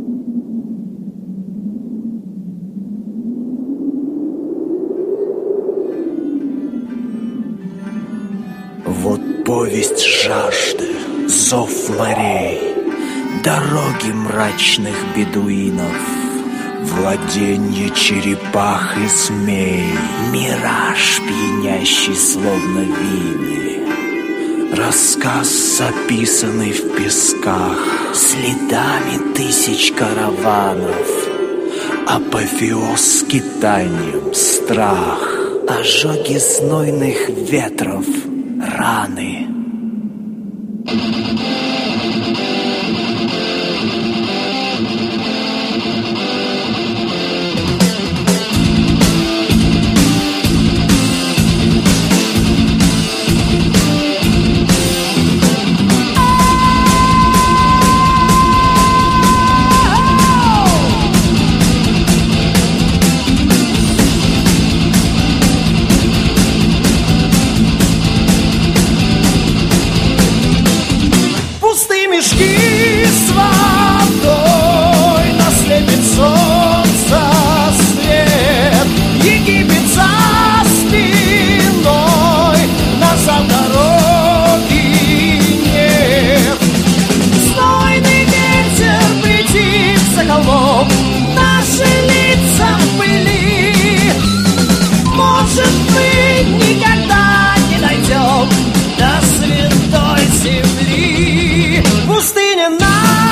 Вот повесть жажды, зов морей, дороги мрачных бедуинов, владенье черепах и змей, мираж, пьянящий словно вине, рассказ, записанный в песках, следами тысяч караванов, апофеоз скитанием, страх, ожоги знойных ветров, раны. Мешки с водой, нас слепит солнце свет, Египет за спиной, назад дороги нет. Знойный ветер летит за холмом, наши лица в пыли. Может быть, никогда не дойдем до святой земли. Пустыня на